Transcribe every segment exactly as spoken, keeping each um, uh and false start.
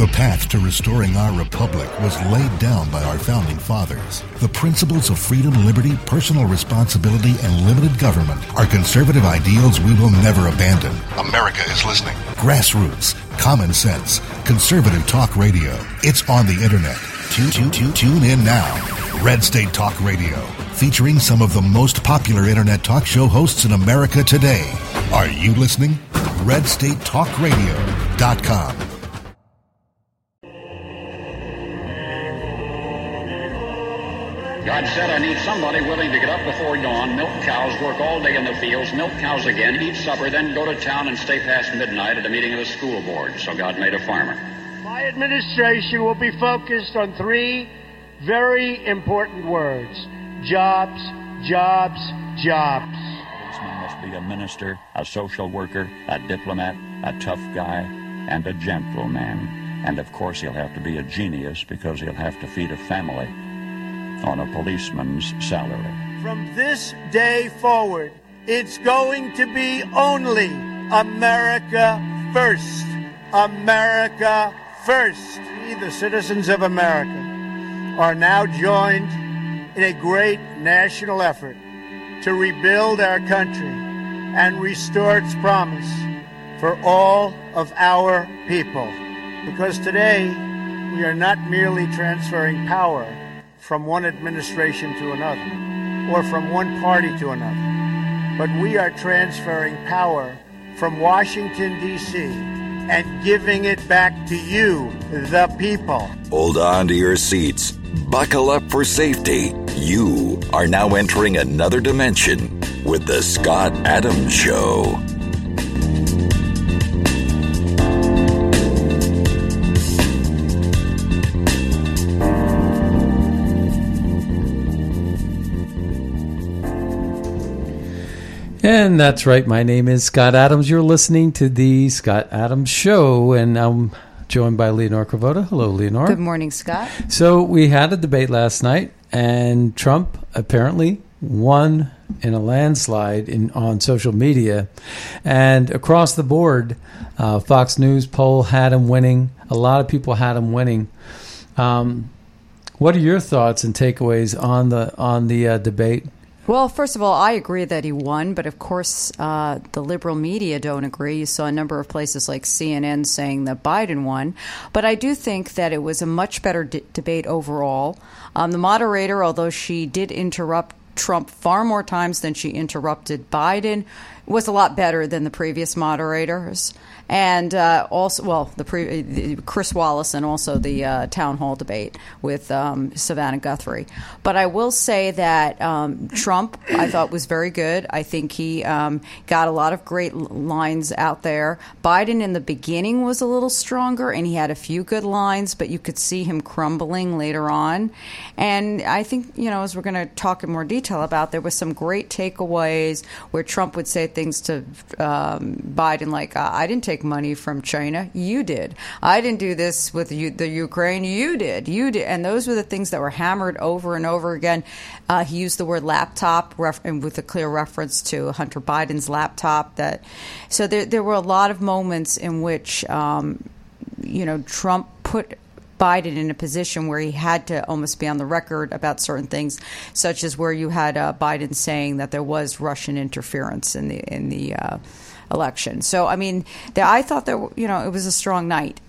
The path to restoring our republic was laid down by our founding fathers. The principles of freedom, liberty, personal responsibility, and limited government are conservative ideals we will never abandon. America is listening. Grassroots, common sense, conservative talk radio. It's on the internet. Tune, tune, tune, tune in now. Red State Talk Radio, featuring some of the most popular internet talk show hosts in America today. Are you listening? red state talk radio dot com. God said, I need somebody willing to get up before dawn, milk cows, work all day in the fields, milk cows again, eat supper, then go to town and stay past midnight at a meeting of the school board. So God made a farmer. My administration will be focused on three very important words. Jobs, jobs, jobs. A policeman must be a minister, a social worker, a diplomat, a tough guy, and a gentleman. And of course he'll have to be a genius because he'll have to feed a family on a policeman's salary. From this day forward, it's going to be only America first. America first. We, the citizens of America, are now joined in a great national effort to rebuild our country and restore its promise for all of our people. Because today, we are not merely transferring power from one administration to another, or from one party to another, but we are transferring power from Washington, D C, and giving it back to you, the people. Hold on to your seats. Buckle up for safety. You are now entering another dimension with the Scott Adams Show. And that's right. My name is Scott Adams. You're listening to the Scott Adams Show, and I'm joined by Leonore Cravota. Hello, Leonore. Good morning, Scott. So we had a debate last night, and Trump apparently won in a landslide in on social media. And across the board, uh, Fox News poll had him winning. A lot of people had him winning. Um, what are your thoughts and takeaways on the on the uh, debate? Well, first of all, I agree that he won, but of course, uh, the liberal media don't agree. You saw a number of places like C N N saying that Biden won. But I do think that it was a much better d- debate overall. Um, the moderator, although she did interrupt Trump far more times than she interrupted Biden, was a lot better than the previous moderators. And uh, also, well, the, pre- the Chris Wallace and also the uh, town hall debate with um, Savannah Guthrie. But I will say that um, Trump, I thought, was very good. I think he um, got a lot of great lines out there. Biden in the beginning was a little stronger, and he had a few good lines, but you could see him crumbling later on. And I think, you know, as we're going to talk in more detail about, there was some great takeaways where Trump would say things to um, Biden like, I didn't take money from China, you did. I didn't do this with you, the Ukraine, you did. You did. And those were the things that were hammered over and over again. Uh, he used the word laptop ref- and with a clear reference to Hunter Biden's laptop. That So there, there were a lot of moments in which, um, you know, Trump put Biden in a position where he had to almost be on the record about certain things, such as where you had uh, Biden saying that there was Russian interference in the in the uh, election. So, I mean, the, I thought that, you know, it was a strong night.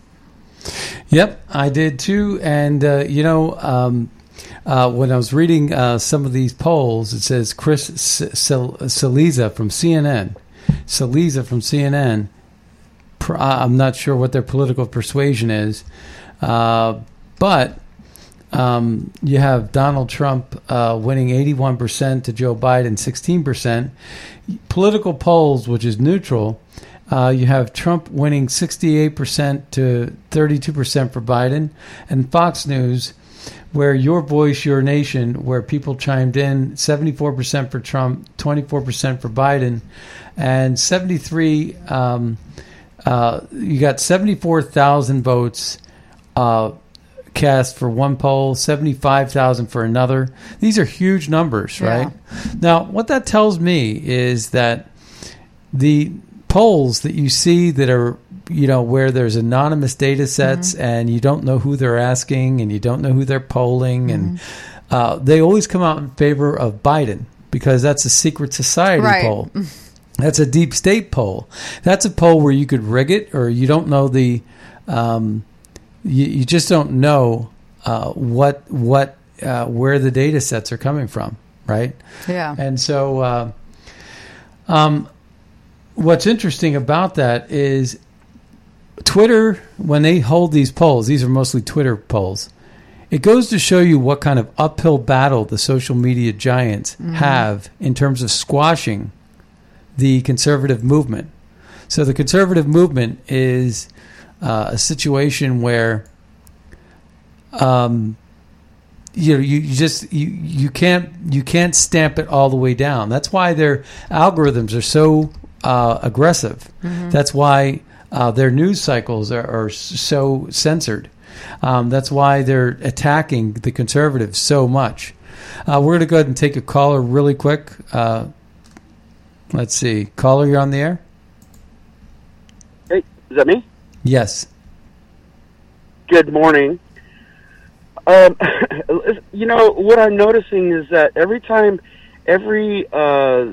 Yep, I did too. And, uh, you know, um, uh, when I was reading uh, some of these polls, it says Chris Cillizza from C N N, Cillizza from C N N, I'm not sure what their political persuasion is, uh, but Um, you have Donald Trump uh, winning eighty-one percent to Joe Biden sixteen percent. Political polls, which is neutral, uh, you have Trump winning sixty-eight percent to thirty-two percent for Biden. And Fox News, where Your Voice, Your Nation, where people chimed in, seventy-four percent for Trump, twenty-four percent for Biden, and seventy-three, um, uh, you got seventy-four thousand votes uh cast for one poll, seventy-five thousand for another. These are huge numbers, right? Yeah. Now, what that tells me is that the polls that you see that are you know, where there's anonymous data sets mm-hmm. and you don't know who they're asking and you don't know who they're polling. Mm-hmm. And uh, they always come out in favor of Biden because that's a secret society right. poll. That's a deep state poll. That's a poll where you could rig it, or you don't know the, um, you, you just don't know uh, what what uh, where the data sets are coming from, right? Yeah. And so, uh, um, what's interesting about that is Twitter, when they hold these polls, these are mostly Twitter polls. It goes to show you what kind of uphill battle the social media giants mm-hmm. have in terms of squashing the conservative movement. So the conservative movement is uh, a situation where um, you know you, you just you you can't you can't stamp it all the way down. That's why their algorithms are so uh, aggressive. Mm-hmm. That's why uh, their news cycles are, are so censored. Um, that's why they're attacking the conservatives so much. Uh, we're going to go ahead and take a caller really quick. Uh, Let's see. Caller, you're on the air? Hey, is that me? Yes. Good morning. Um, you know, what I'm noticing is that every time, every uh,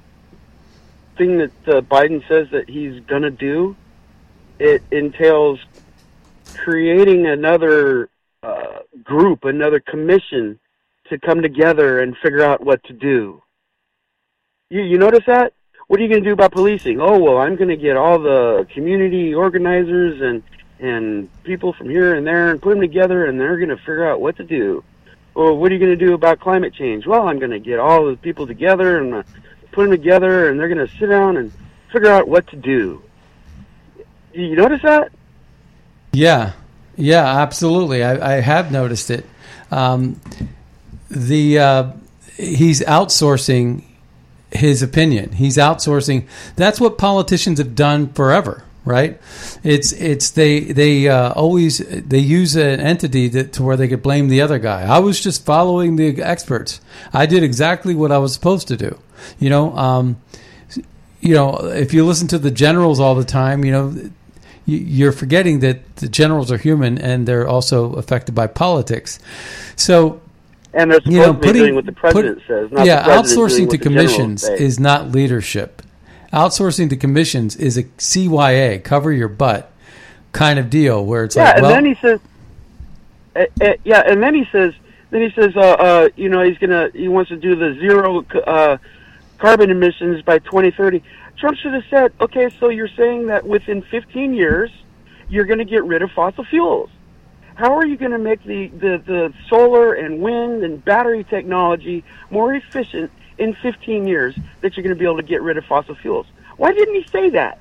thing that uh, Biden says that he's going to do, it entails creating another uh, group, another commission to come together and figure out what to do. You, you notice that? What are you going to do about policing? Oh, well, I'm going to get all the community organizers and and people from here and there and put them together, and they're going to figure out what to do. Well, what are you going to do about climate change? Well, I'm going to get all the people together and uh, put them together, and they're going to sit down and figure out what to do. You notice that? Yeah. Yeah, absolutely. I, I have noticed it. Um, the uh, he's outsourcing his opinion. He's outsourcing. That's what politicians have done forever, right? It's it's they they uh, always they use an entity that to where they could blame the other guy. I was just following the experts. I did exactly what I was supposed to do. You know, um, you know, if you listen to the generals all the time, you know, you're forgetting that the generals are human and they're also affected by politics. So. And they're supposed you know, to be putting, doing what the president put, says. Not yeah, the president outsourcing doing to what commissions the is not leadership. Outsourcing to commissions is a C Y A, cover your butt kind of deal, where it's yeah, like, and well, then he says, uh, uh, yeah, and then he says, then he says, uh, uh, you know, he's gonna, he wants to do the zero uh, carbon emissions by twenty thirty. Trump should have said, okay, so you're saying that within fifteen years, you're going to get rid of fossil fuels. How are you going to make the, the, the solar and wind and battery technology more efficient in fifteen years that you're going to be able to get rid of fossil fuels? Why didn't he say that?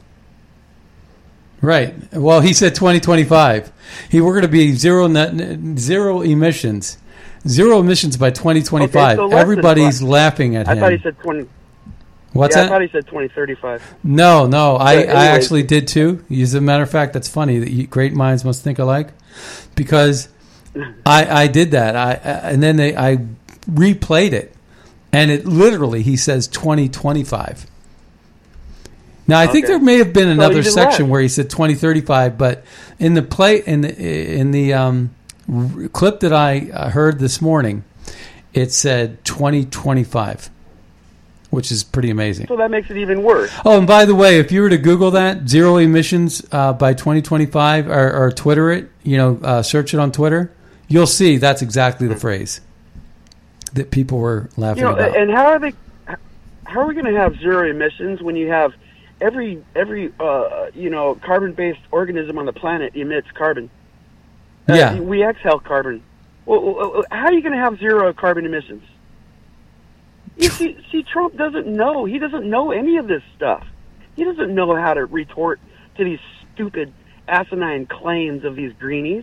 Right. Well, he said twenty twenty-five. He we're going to be zero net, zero emissions, zero emissions by twenty twenty-five. Okay, so Everybody's laughing at I him. I thought he said twenty. What's yeah, that? I thought he said twenty thirty-five. No, no. I, anyways, I actually did too. As a matter of fact, that's funny that you, great minds must think alike, because I I did that. I and then they, I replayed it, and it literally he says twenty twenty-five. Now I okay. think there may have been another so section less. where he said twenty thirty-five, but in the play in the in the um, r- clip that I heard this morning, it said twenty twenty-five. Which is pretty amazing. So that makes it even worse. Oh, and by the way, if you were to Google that, zero emissions uh, by twenty twenty-five, or, or Twitter it, you know, uh, search it on Twitter, you'll see that's exactly the phrase that people were laughing you know, about. And how are they? How are we going to have zero emissions when you have every every uh, you know carbon-based organism on the planet emits carbon? Uh, yeah, we exhale carbon. Well, how are you going to have zero carbon emissions? You see, see, Trump doesn't know. He doesn't know any of this stuff. He doesn't know how to retort to these stupid, asinine claims of these greenies.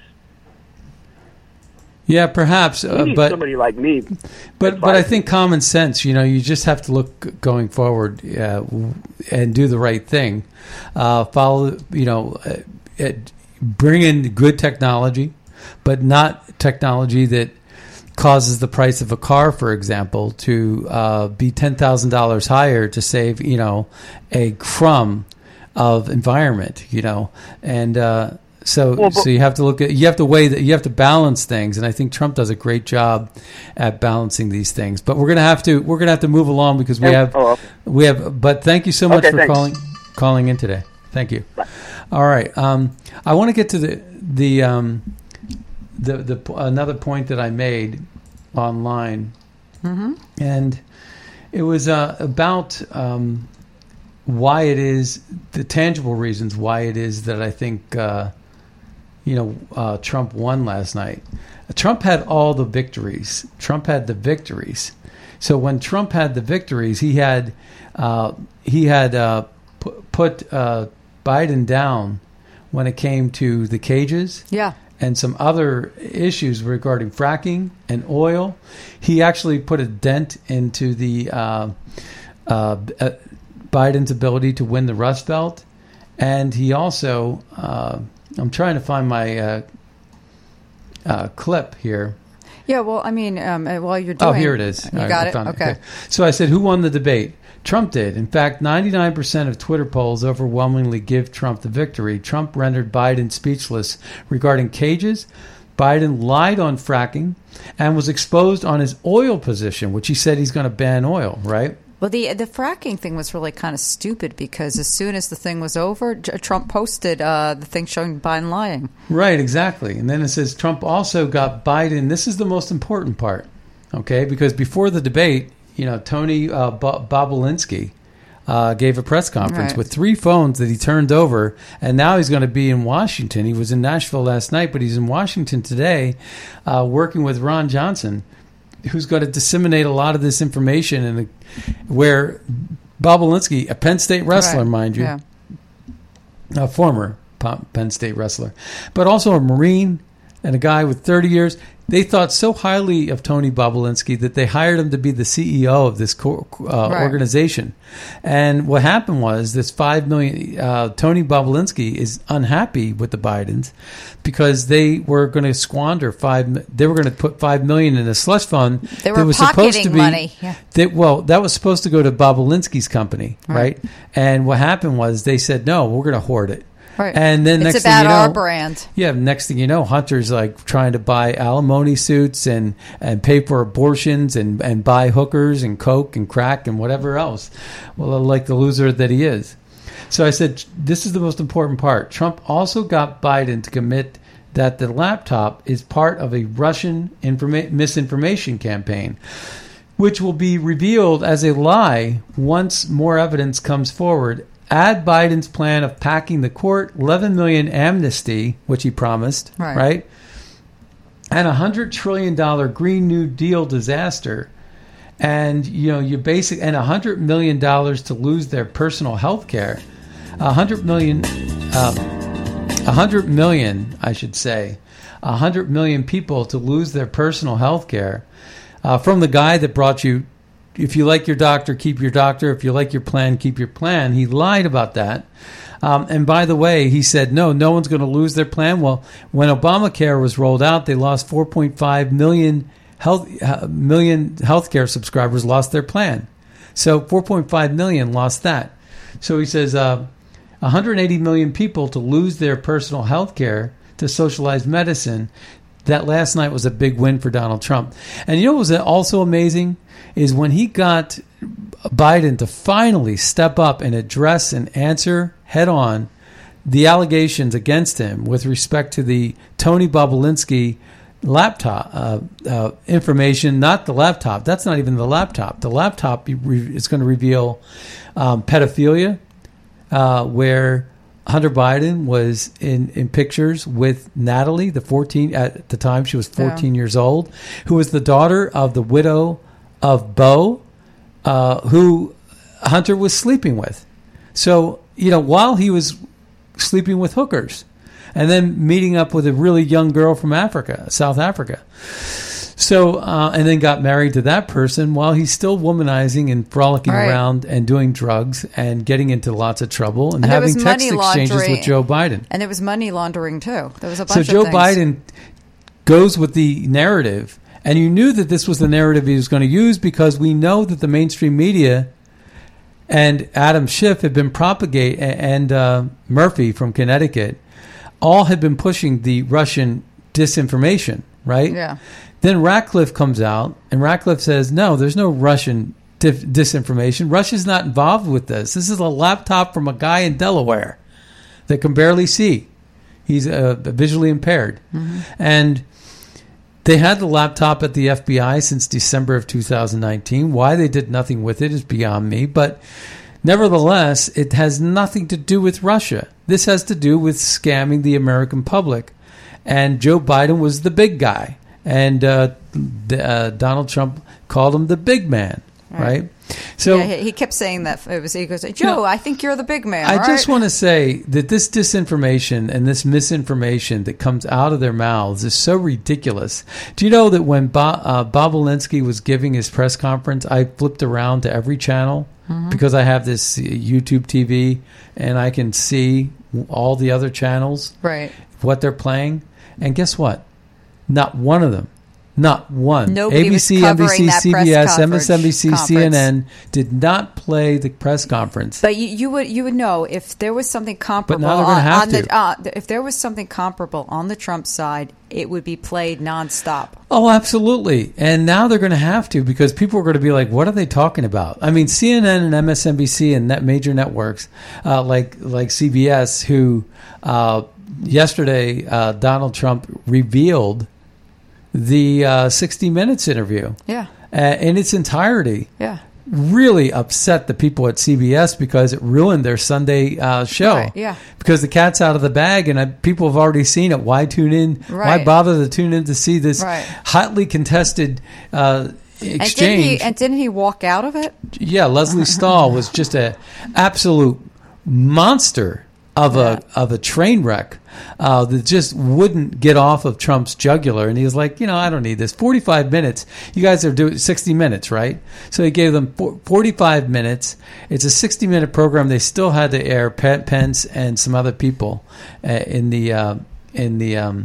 Yeah, perhaps, uh, need but somebody like me. But but I think common sense. You know, you just have to look going forward uh, and do the right thing. Uh, follow, you know, uh, uh, bring in good technology, but not technology that causes the price of a car, for example, to uh, be ten thousand dollars higher to save, you know, a crumb of environment, you know, and uh, so Well, but- so you have to look at you have to weigh that you have to balance things, and I think Trump does a great job at balancing these things. But we're gonna have to we're gonna have to move along because we Oh, have oh, okay. we have. But thank you so much Okay, for thanks. calling calling in today. Thank you. All right, um, I want to get to the the um, the the another point that I made online, Mm-hmm. and it was uh, about um, why it is the tangible reasons why it is that I think uh, you know uh, Trump won last night. Trump had all the victories. Trump had the victories. So when Trump had the victories, he had uh, he had uh, pu- put uh, Biden down when it came to the cages. Yeah. And some other issues regarding fracking and oil. He actually put a dent into the uh, uh, uh, Biden's ability to win the Rust Belt, and he also. Uh, I'm trying to find my uh, uh, clip here. Yeah, well, I mean, um, uh, while you're doing... Oh, here it is. You All right, got I it? found Okay. So I said, who won the debate? Trump did. In fact, ninety-nine percent of Twitter polls overwhelmingly give Trump the victory. Trump rendered Biden speechless regarding cages. Biden lied on fracking and was exposed on his oil position, which he said he's going to ban oil, right? Well, the the fracking thing was really kind of stupid because as soon as the thing was over, J- Trump posted uh, the thing showing Biden lying. Right, exactly. And then it says Trump also got Biden. This is the most important part, okay? Because before the debate, you know, Tony uh, Bo- Bobulinski uh, gave a press conference Right. with three phones that he turned over, and now he's going to be in Washington. He was in Nashville last night, but he's in Washington today uh, working with Ron Johnson, who's going to disseminate a lot of this information, and where Bobulinski, a Penn State wrestler, Right. mind you, Yeah. a former Penn State wrestler, but also a Marine and a guy with thirty years. They thought so highly of Tony Bobulinski that they hired him to be the C E O of this co- uh, Right. organization. And what happened was this five million. Uh, Tony Bobulinski is unhappy with the Bidens because they were going to squander five. They were going to put five million in a slush fund. They that were was supposed to pocketing be, money. Yeah. That, well, that was supposed to go to Bobulinski's company, right? Right. And what happened was they said, no, we're going to hoard it. Right. And then it's next about thing you know, our brand. yeah, next thing you know, Hunter's like trying to buy alimony suits and, and pay for abortions and, and buy hookers and coke and crack and whatever else. Well, like the loser that he is. So I said, this is the most important part. Trump also got Biden to commit that the laptop is part of a Russian informa- misinformation campaign, which will be revealed as a lie once more evidence comes forward. Add Biden's plan of packing the court, eleven million amnesty, which he promised, Right. right? And a one hundred trillion dollars Green New Deal disaster. And, you know, you basic and one hundred million dollars to lose their personal health care. one hundred million uh, one hundred million, I should say. one hundred million people to lose their personal health care. Uh, from the guy that brought you, if you like your doctor, keep your doctor. If you like your plan, keep your plan. He lied about that. Um, and by the way, he said, no, no one's going to lose their plan. Well, when Obamacare was rolled out, they lost four point five million health uh, million healthcare subscribers lost their plan. So four point five million lost that. So he says uh, one hundred eighty million people to lose their personal health care to socialized medicine. That last night was a big win for Donald Trump. And you know what was also amazing is when he got Biden to finally step up and address and answer head on the allegations against him with respect to the Tony Bobulinski laptop uh, uh, information, not the laptop. That's not even the laptop. The laptop is going to reveal um, pedophilia, uh, where Hunter Biden was in, in pictures with Natalie, the fourteen at the time she was fourteen yeah. years old, who was the daughter of the widow of Bo, uh, who Hunter was sleeping with. So, you know, while he was sleeping with hookers and then meeting up with a really young girl from Africa, South Africa. So, uh, and then got married to that person while he's still womanizing and frolicking right. around and doing drugs and getting into lots of trouble and, and having text exchanges laundering. with Joe Biden. And there was money laundering, too. There was a bunch so of Joe things. Biden goes with the narrative, and you knew that this was the narrative he was going to use because we know that the mainstream media and Adam Schiff had been propagate and uh, Murphy from Connecticut, all had been pushing the Russian disinformation, right? Yeah. Then Ratcliffe comes out, and Ratcliffe says, no, there's no Russian dif- disinformation. Russia's not involved with this. This is a laptop from a guy in Delaware that can barely see. He's uh, visually impaired. Mm-hmm. And they had the laptop at the F B I since December of two thousand nineteen. Why they did nothing with it is beyond me. But nevertheless, it has nothing to do with Russia. This has to do with scamming the American public. And Joe Biden was the big guy. And uh, the, uh, Donald Trump called him the big man, right? right? So yeah, he kept saying that. It was, he goes, Joe, you know, I think you're the big man. I right? just want to say that this disinformation and this misinformation that comes out of their mouths is so ridiculous. Do you know that when Bob, uh, Bob Alinsky was giving his press conference, I flipped around to every channel mm-hmm. because I have this YouTube T V and I can see all the other channels, right? What they're playing. And guess what? Not one of them, not one. Nobody A B C, was N B C, that C B S, press M S N B C, conference. C N N did not play the press conference. But you, you would you would know if there was something comparable. But now they're gonna on, have on to. the uh, if there was something comparable on the Trump side, it would be played nonstop. Oh, absolutely. And now they're going to have to because people are going to be like, what are they talking about? I mean, C N N and M S N B C and net major networks uh, like like C B S, who uh, yesterday uh, Donald Trump revealed the uh, sixty minutes interview. Yeah. Uh, in its entirety. Yeah. Really upset the people at C B S because it ruined their Sunday uh, show. Right, yeah. Because the cat's out of the bag and uh, people have already seen it. Why tune in? Right. Why bother to tune in to see this right. hotly contested uh, exchange? And didn't, he, and didn't he walk out of it? Yeah, Leslie Stahl was just an absolute monster of yeah. a of a train wreck uh, that just wouldn't get off of Trump's jugular. And he was like, you know, I don't need this. forty-five minutes. You guys are doing sixty minutes, right? So he gave them forty-five minutes. It's a sixty minute program. They still had to air Pence and some other people uh, in the uh, in the um,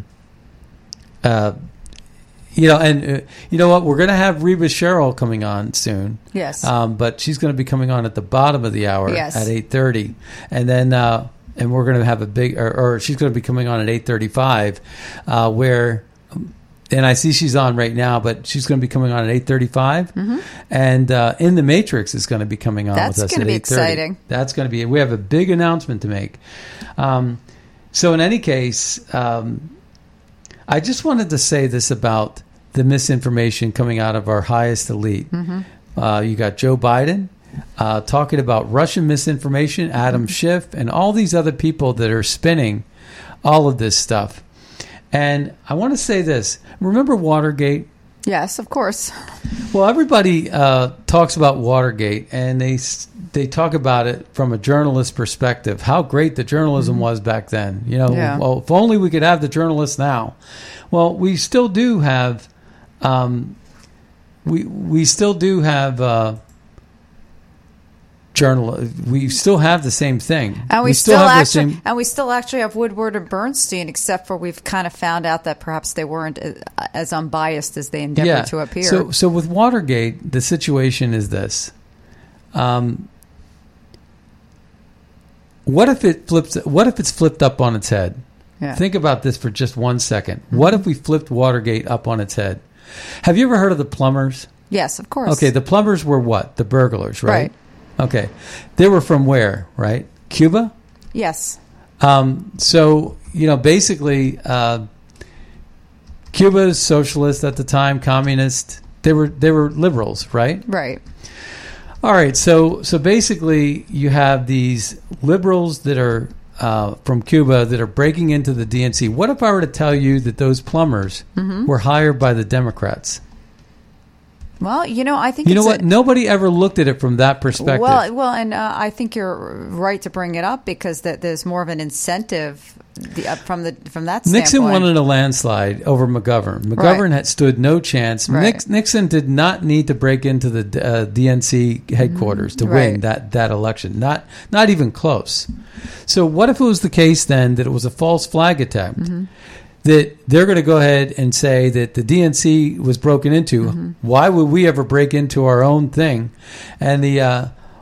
uh, you know, and uh, you know what? We're going to have Reba Cheryl coming on soon. Yes. Um, but she's going to be coming on at the bottom of the hour yes. at eight thirty, and then. Uh, And we're going to have a big, or, or she's going to be coming on at eight thirty-five, uh, where, and I see she's on right now, but she's going to be coming on at eight thirty-five, mm-hmm. and uh, In the Matrix is going to be coming on That's with us gonna at be eight thirty. exciting. That's going to be, we have a big announcement to make. Um, so in any case, um, I just wanted to say this about the misinformation coming out of our highest elite. Mm-hmm. Uh, you got Joe Biden. Uh, talking about Russian misinformation, Adam Schiff, and all these other people that are spinning all of this stuff. And I want to say this. Remember Watergate? Yes, of course. Well, everybody uh, talks about Watergate, and they they talk about it from a journalist perspective, how great the journalism mm-hmm. was back then. You know, yeah. well, if only we could have the journalists now. Well, we still do have, um, we we still do have. Uh, Journal, we still have the same thing, and we, we still, still have actually, the same. And we still actually have Woodward and Bernstein, except for we've kind of found out that perhaps they weren't as unbiased as they endeavored yeah. to appear. So, so with Watergate, the situation is this: um, what if it flips? What if it's flipped up on its head? Yeah. Think about this for just one second. Mm-hmm. What if we flipped Watergate up on its head? Have you ever heard of the plumbers? Yes, of course. Okay, the plumbers were what? The burglars, right? Right. Okay. They were from where, right? Cuba? Yes. Um, so, you know, basically, uh, Cuba's socialist at the time, communist. They were they were liberals, right? Right. All right. So so basically, you have these liberals that are uh, from Cuba that are breaking into the D N C. What if I were to tell you that those plumbers mm-hmm. were hired by the Democrats? Well, you know, I think you know it's what. A, Nobody ever looked at it from that perspective. Well, well, and uh, I think you're right to bring it up because that there's more of an incentive the, uh, from the from that standpoint. Nixon wanted a landslide over McGovern. McGovern right. had stood no chance. Right. Nix, Nixon did not need to break into the uh, D N C headquarters mm-hmm. to right. win that, that election. Not not even close. So what if it was the case then that it was a false flag attempt? Mm-hmm. That they're going to go ahead and say that the D N C was broken into. Mm-hmm. Why would we ever break into our own thing? And the uh,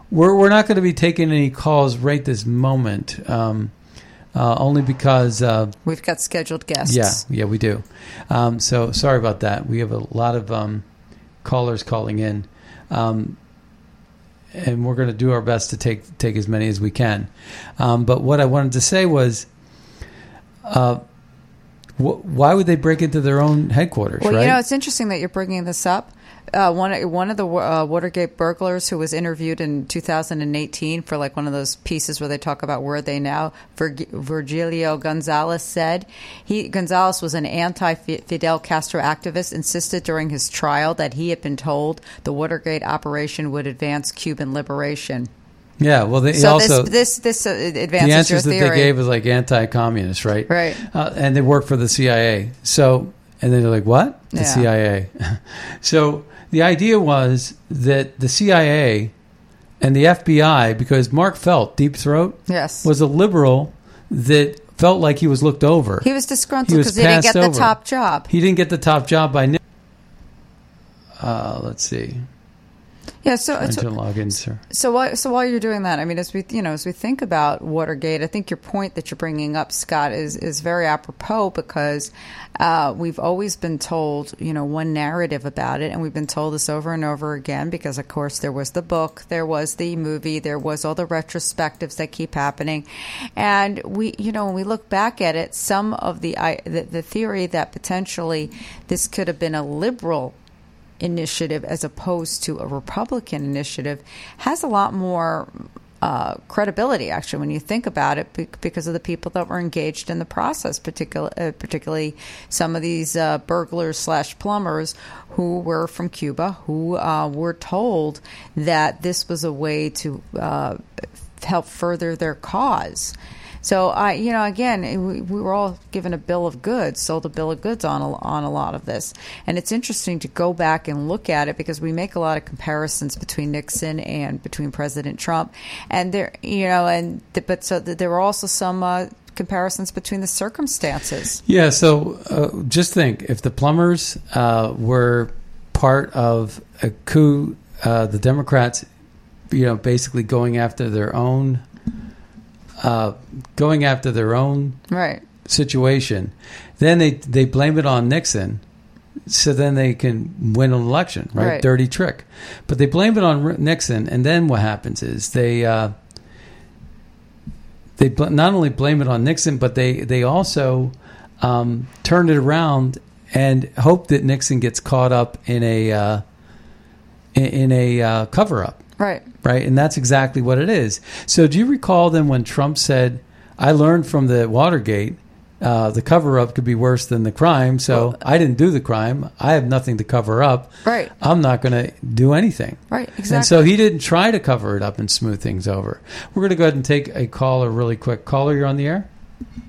we're we're not going to be taking any calls right this moment, um, uh, only because uh, we've got scheduled guests. Yeah, yeah, we do. Um, so sorry about that. We have a lot of um, callers calling in, um, and we're going to do our best to take take as many as we can. Um, but what I wanted to say was, uh, wh- why would they break into their own headquarters? Well, right? you know, it's interesting that you're bringing this up. Uh, one one of the uh, Watergate burglars who was interviewed in two thousand eighteen for like one of those pieces where they talk about where are they now, Virg- Virgilio Gonzalez said he Gonzalez was an anti-Fidel Castro activist, insisted during his trial that he had been told the Watergate operation would advance Cuban liberation. Yeah, well, they so also this this, this uh, advances the answers your that theory. they gave was like anti-communist, right? Right. Uh, and they work for the C I A. So, and then they're like, what? The Yeah. C I A. So the idea was that the C I A and the F B I, because Mark Felt, Deep Throat, Yes. was a liberal that felt like he was looked over. He was disgruntled He was because he didn't passed get the over. top job. He didn't get the top job by Nick. Uh, let's see. Yeah, so Trying so, to log in, sir. So while, so while you're doing that, I mean, as we you know, as we think about Watergate, I think your point that you're bringing up, Scott, is is very apropos because uh, we've always been told, you know, one narrative about it, and we've been told this over and over again because, of course, there was the book, there was the movie, there was all the retrospectives that keep happening, and we, you know, when we look back at it, some of the I, the, the theory that potentially this could have been a liberal initiative as opposed to a Republican initiative has a lot more uh, credibility, actually, when you think about it, be- because of the people that were engaged in the process, particular, uh, particularly some of these uh, burglars slash plumbers who were from Cuba, who uh, were told that this was a way to uh, help further their cause. So, I, you know, again, we, we were all given a bill of goods, sold a bill of goods on a, on a lot of this. And it's interesting to go back and look at it because we make a lot of comparisons between Nixon and between President Trump. And there, you know, and but so there were also some uh, comparisons between the circumstances. Yeah, so uh, just think, if the plumbers uh, were part of a coup, uh, the Democrats, you know, basically going after their own Uh, going after their own right. situation, then they they blame it on Nixon, so then they can win an election, right? Right. Dirty trick. But they blame it on R- Nixon, and then what happens is they uh, they bl- not only blame it on Nixon, but they they also um, turn it around and hope that Nixon gets caught up in a uh, in, in a uh, cover up. Right. Right, and that's exactly what it is. So do you recall then when Trump said, I learned from the Watergate, uh, the cover-up could be worse than the crime, so Well, I didn't do the crime. I have nothing to cover up. Right. I'm not going to do anything. Right, exactly. And so he didn't try to cover it up and smooth things over. We're going to go ahead and take a caller really quick. Caller, you're on the air?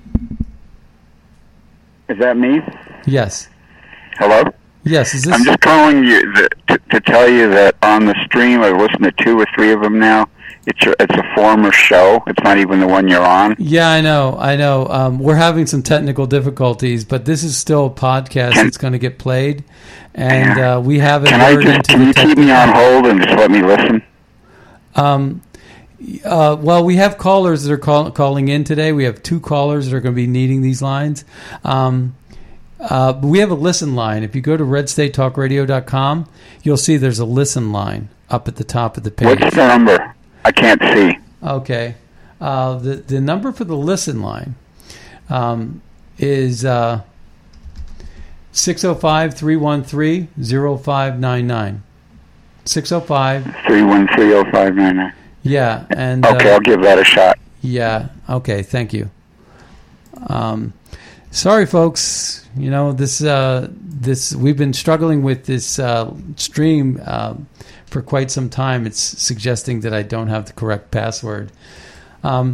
Is that me? Yes. Hello? Yes, is this... I'm just calling you the, to, to tell you that on the stream, I've listened to two or three of them now. It's a, it's a former show. It's not even the one you're on. Yeah, I know. I know. Um, we're having some technical difficulties, but this is still a podcast Can, that's going to get played, and uh, we haven't can I heard just, into Can the you keep technical- me on hold and just let me listen? Um, uh, well, we have callers that are call, calling in today. We have two callers that are going to be needing these lines. Um, uh, but we have a listen line. If you go to red state talk radio dot com, you'll see there's a listen line up at the top of the page. What's the number? I can't see. Okay. Uh, the, the number for the listen line um, is uh, six oh five, three one three, oh five nine nine. six oh five three one three oh five nine nine. Yeah. And, okay, uh, I'll give that a shot. Yeah. Okay. Thank you. Um, sorry, folks. You know, this, uh, this, we've been struggling with this uh, stream uh, for quite some time. It's suggesting that I don't have the correct password. Um,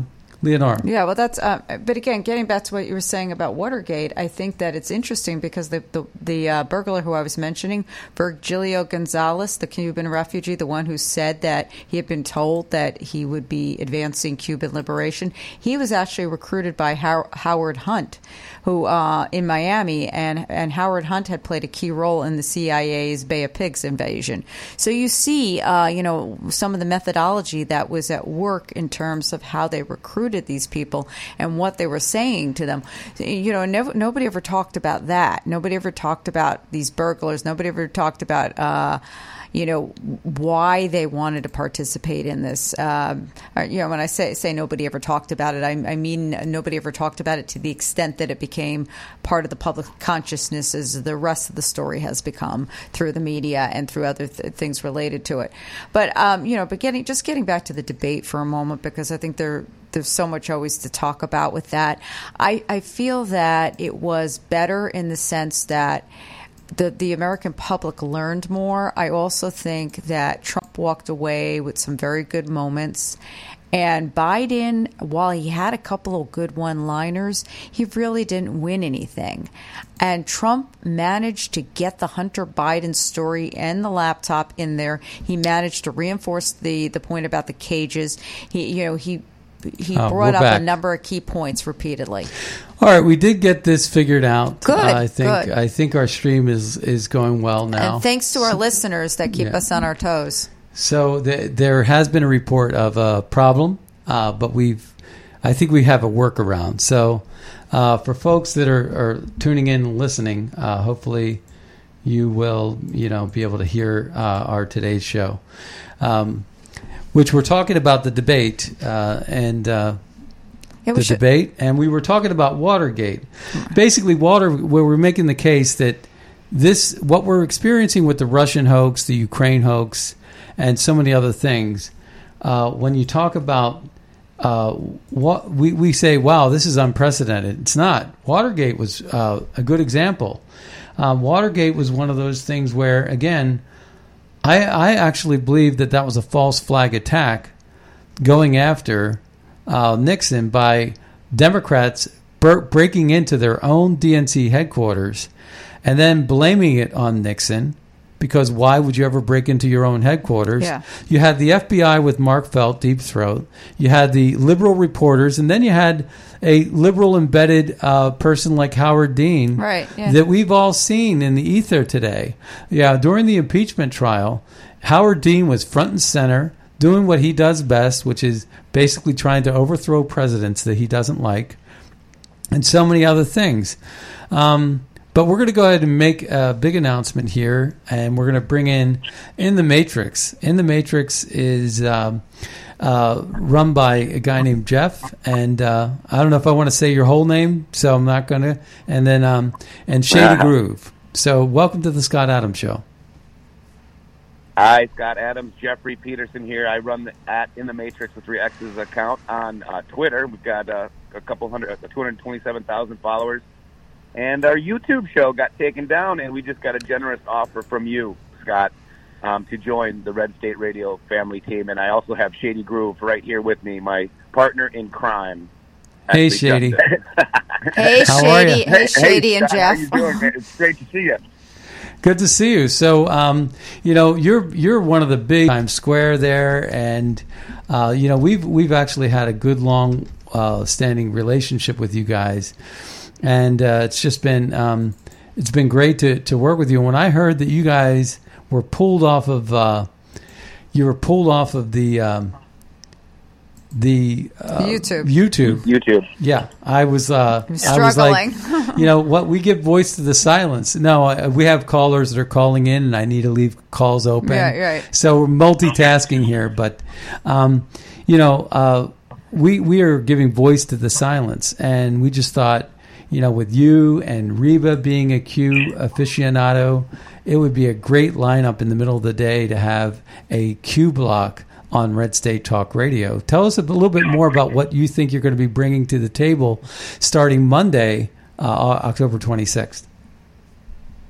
Leonora. Yeah, well, that's. Uh, but again, getting back to what you were saying about Watergate, I think that it's interesting because the the, the uh, burglar who I was mentioning, Virgilio Gonzalez, the Cuban refugee, the one who said that he had been told that he would be advancing Cuban liberation, he was actually recruited by How- Howard Hunt, who uh, in Miami, and and Howard Hunt had played a key role in the C I A's Bay of Pigs invasion. So you see, uh, you know, some of the methodology that was at work in terms of how they recruited these people and what they were saying to them. You know, never, nobody ever talked about that. Nobody ever talked about these burglars. Nobody ever talked about, uh, you know, why they wanted to participate in this. Um, you know, when I say say nobody ever talked about it, I, I mean nobody ever talked about it to the extent that it became part of the public consciousness, as the rest of the story has become through the media and through other th- things related to it. But um, you know, but getting just getting back to the debate for a moment, because I think there. There's so much always to talk about with that. I, I feel that it was better in the sense that the the American public learned more. I also think that Trump walked away with some very good moments. And Biden, while he had a couple of good one-liners, he really didn't win anything. And Trump managed to get the Hunter Biden story and the laptop in there. He managed to reinforce the, the point about the cages. He, you know, he... He oh, brought up back. a number of key points repeatedly. All right, we did get this figured out. Good. Uh, I think good. I think our stream is, is going well now. And thanks to our listeners that keep yeah. us on our toes. So the, there has been a report of a problem, uh, but we've I think we have a workaround. So uh, for folks that are, are tuning in and listening, uh, hopefully you will you know be able to hear uh, our today's show. Um, Which we're talking about the debate uh, and uh, yeah, the should. debate, and we were talking about Watergate. Basically, water where we're making the case that this, what we're experiencing with the Russian hoax, the Ukraine hoax, and so many other things. Uh, when you talk about uh, what we we say, wow, this is unprecedented. It's not. Watergate was uh, a good example. Uh, Watergate was one of those things where, again. I, I actually believe that that was a false flag attack going after uh, Nixon by Democrats ber- breaking into their own D N C headquarters and then blaming it on Nixon, because why would you ever break into your own headquarters? Yeah. You had the F B I with Mark Felt, Deep Throat. You had the liberal reporters, and then you had a liberal embedded uh, person like Howard Dean, right, yeah. that we've all seen in the ether today. Yeah, during the impeachment trial, Howard Dean was front and center, doing what he does best, which is basically trying to overthrow presidents that he doesn't like, and so many other things. Um, but we're going to go ahead and make a big announcement here, and we're going to bring in In the Matrix. In the Matrix is... Um, Uh, run by a guy named Jeff, and uh, I don't know if I want to say your whole name, so I'm not going to. And then um, and Shady Groove. So welcome to the Scott Adams Show. Hi, Scott Adams, Jeffrey Peterson here. I run the at In the Matrix with three X's account on uh, Twitter. We've got uh, a couple hundred, uh, two hundred twenty-seven thousand followers, and our YouTube show got taken down, and we just got a generous offer from you, Scott. Um, to join the Red State Radio family team. And I also have Shady Groove right here with me, my partner in crime. Hey, Shady. Hey, How are Shady. you? Hey, Shady hey, and Scott, Jeff. How you doing, man? It's great to see you. Good to see you. So, um, you know, you're you're one of the big Times Square there, and uh, you know we've we've actually had a good long uh, standing relationship with you guys, and uh, it's just been um, it's been great to to work with you. When I heard that you guys were pulled off of uh, you were pulled off of the um, the uh, YouTube. YouTube. YouTube. Yeah, I was. Uh, I'm I was like, struggling. you know what? We give voice to the silence. No, uh, we have callers that are calling in, and I need to leave calls open. Right, right. So we're multitasking here, but um, you know, uh, we we are giving voice to the silence, and we just thought, you know, with you and Reba being a Q aficionado, it would be a great lineup in the middle of the day to have a Q block on Red State Talk Radio. Tell us a little bit more about what you think you're going to be bringing to the table starting Monday, uh, October twenty-sixth.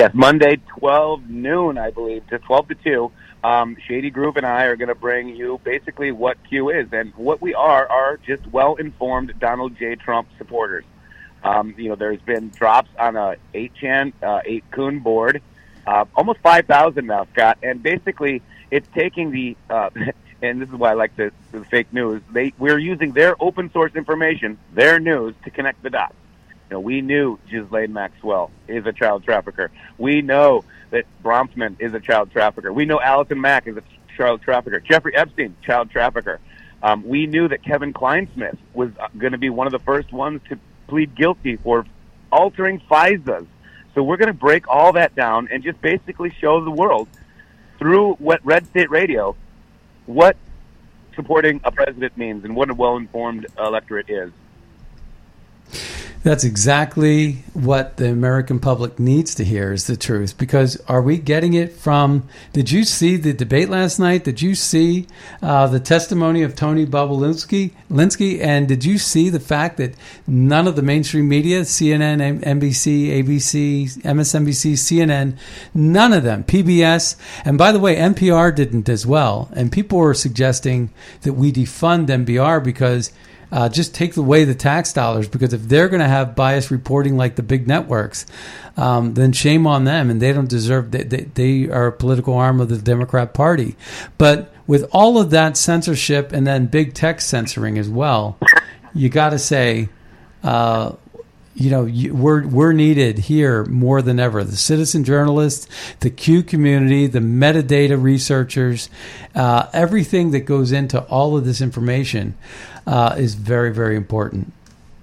Yes, Monday, twelve noon, I believe, to twelve to two. Um, Shady Groove and I are going to bring you basically what Q is. And what we are are just well-informed Donald J. Trump supporters. Um, you know, there's been drops on a eight chan, uh, eight Kun board, uh, almost five thousand now, Scott. And basically, it's taking the, uh, and this is why I like the, the fake news, they we're using their open source information, their news, to connect the dots. You know, we knew Ghislaine Maxwell is a child trafficker. We know that Bronfman is a child trafficker. We know Allison Mack is a child trafficker. Jeffrey Epstein, child trafficker. Um, we knew that Kevin Kleinsmith was going to be one of the first ones to plead guilty for altering FISAs. So we're going to break all that down and just basically show the world through what Red State Radio what supporting a president means and what a well-informed electorate is. That's exactly what the American public needs to hear is the truth. Because are we getting it from, did you see the debate last night? Did you see uh, the testimony of Tony Bobulinski? Linsky? And did you see the fact that none of the mainstream media, C N N, N B C, A B C, M S N B C, C N N, none of them, P B S, and by the way, N P R didn't as well. And people were suggesting that we defund N P R because Uh, just take away the tax dollars, because if they're going to have biased reporting like the big networks, um, then shame on them, and they don't deserve. They, they, they are a political arm of the Democrat Party. But with all of that censorship and then big tech censoring as well, you got to say, uh, you know, you, we're we're needed here more than ever. The citizen journalists, the Q community, the metadata researchers, uh, everything that goes into all of this information uh, is very, very important.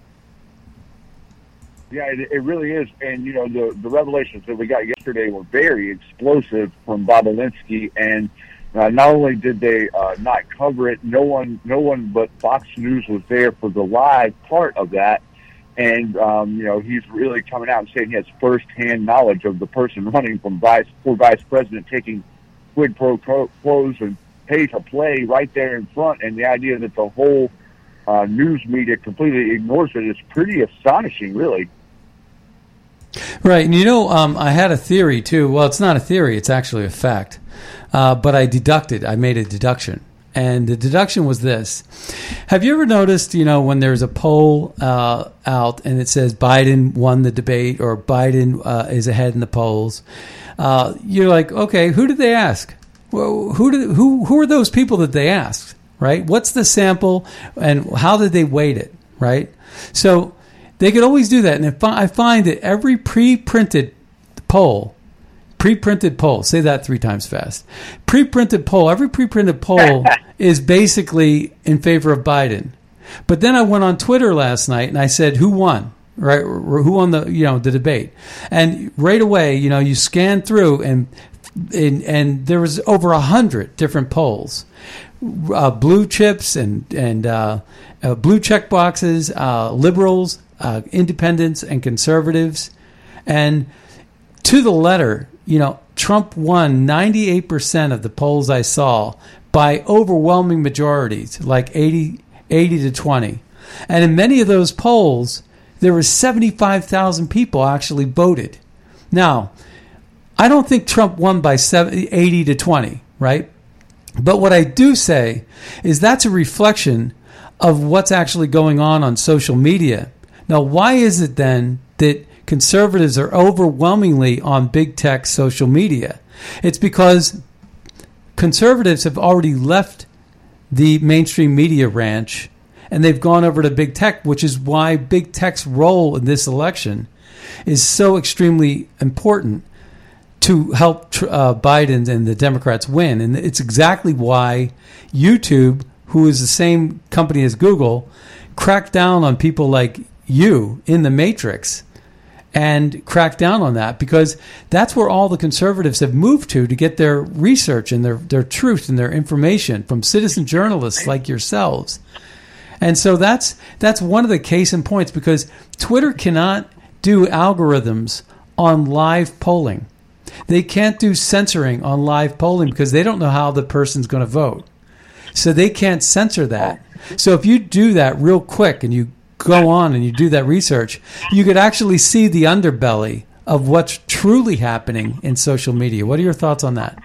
Yeah, it, it really is. And, you know, the, the revelations that we got yesterday were very explosive from Bobulinski. And uh, not only did they uh, not cover it, no one, no one but Fox News was there for the live part of that. And, um, you know, he's really coming out and saying he has firsthand knowledge of the person running from vice, for vice president, taking quid pro quos and pay to play right there in front. And the idea that the whole uh, news media completely ignores it is pretty astonishing, really. Right. And, you know, um, I had a theory, too. Well, it's not a theory. It's actually a fact. Uh, but I deducted. I made a deduction. And the deduction was this. Have you ever noticed, you know, when there's a poll uh, out and it says Biden won the debate or Biden uh, is ahead in the polls, uh, you're like, okay, who did they ask? Well, who did who who are those people that they asked, right? What's the sample and how did they weight it, right? So they could always do that. And if I find that every pre-printed poll Pre-printed poll. Say that three times fast. Pre-printed poll. Every pre-printed poll is basically in favor of Biden. But then I went on Twitter last night and I said, "Who won? Right? Who won the you know the debate?" And right away, you know, you scan through and and, and there was over a hundred different polls, uh, blue chips and and uh, uh, blue check boxes, uh, liberals, uh, independents, and conservatives, and to the letter. You know, Trump won ninety-eight percent of the polls I saw by overwhelming majorities, like eighty, eighty to twenty. And in many of those polls, there were seventy-five thousand people actually voted. Now, I don't think Trump won by eighty to twenty, right? But what I do say is that's a reflection of what's actually going on on social media. Now, why is it then that conservatives are overwhelmingly on big tech social media? It's because conservatives have already left the mainstream media ranch and they've gone over to big tech, which is why big tech's role in this election is so extremely important to help uh, Biden and the Democrats win. And it's exactly why YouTube, who is the same company as Google, cracked down on people like you in the Matrix and crack down on that, because that's where all the conservatives have moved to to get their research and their, their truth and their information from citizen journalists like yourselves. And so that's that's one of the case in points, because Twitter cannot do algorithms on live polling. They can't do censoring on live polling because they don't know how the person's going to vote. So they can't censor that. So if you do that real quick and you go on and you do that research, you could actually see the underbelly of what's truly happening in social media. What are your thoughts on that?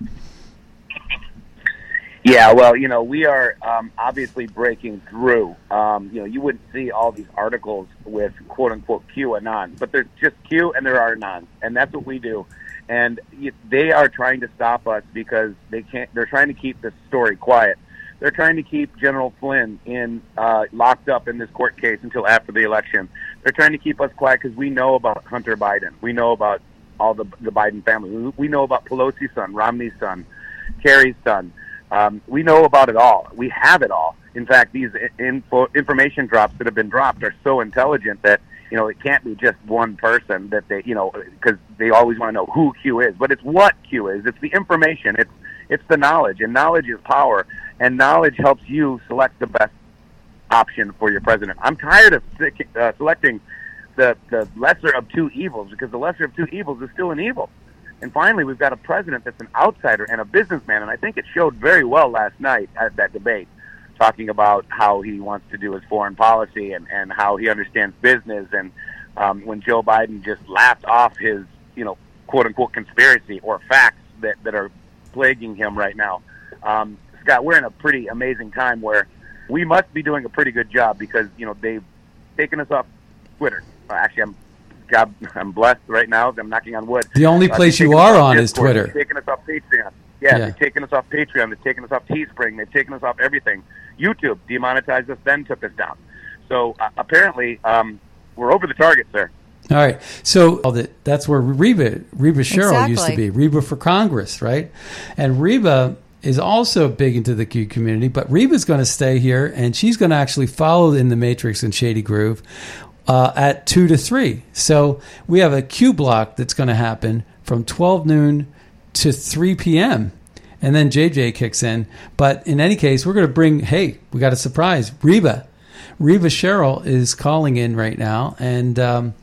Yeah, well, you know, we are um, obviously breaking through. Um, you know, you wouldn't see all these articles with quote-unquote QAnon, but there's just Q and there are none, and that's what we do. And they are trying to stop us because they can't. They're trying to keep this story quiet. They're trying to keep General Flynn in uh, locked up in this court case until after the election. They're trying to keep us quiet because we know about Hunter Biden. We know about all the the Biden family. We, we know about Pelosi's son, Romney's son, Kerry's son. Um, we know about it all. We have it all. In fact, these info, information drops that have been dropped are so intelligent that, you know, it can't be just one person that they, you know, because they always want to know who Q is. But it's what Q is. It's the information. It's it's the knowledge. And knowledge is power. And knowledge helps you select the best option for your president. I'm tired of uh, selecting the, the lesser of two evils, because the lesser of two evils is still an evil. And finally, we've got a president that's an outsider and a businessman, and I think it showed very well last night at that debate, talking about how he wants to do his foreign policy and, and how he understands business. And um, when Joe Biden just laughed off his, you know, quote-unquote conspiracy or facts that, that are plaguing him right now. Um, Scott, we're in a pretty amazing time where we must be doing a pretty good job because, you know, they've taken us off Twitter. Uh, actually, I'm God, I'm blessed right now. I'm knocking on wood. The only uh, place you are on Discord. is Twitter. They've taken us off Patreon. Yeah, yeah, they've taken us off Patreon. They've taken us off Teespring. They've taken us off everything. YouTube demonetized us, then took us down. So uh, apparently, um, we're over the target, sir. All right. So that's where Reba, Reba Cheryl exactly. used to be. Reba for Congress, right? And Reba is also big into the Q community, but Reba's going to stay here, and she's going to actually follow in the Matrix and Shady Groove Uh, at two to three. So we have a Q block that's going to happen from twelve noon to three p.m. And then J J kicks in. But in any case, we're going to bring, hey, we got a surprise. Reba. Reba Cheryl is calling in right now. And um,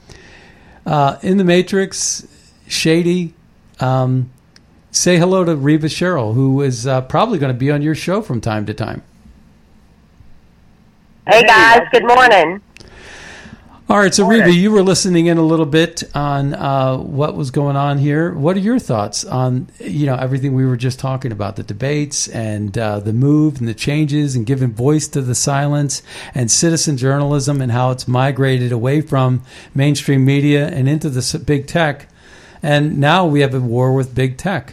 uh, in the Matrix, Shady, um, say hello to Reba Cheryl, who is uh, probably going to be on your show from time to time. Hey, guys. Good morning. All right, so Reba, you were listening in a little bit on uh, what was going on here. What are your thoughts on, you know, everything we were just talking about, the debates and uh, the move and the changes and giving voice to the silence and citizen journalism and how it's migrated away from mainstream media and into the big tech, and now we have a war with big tech.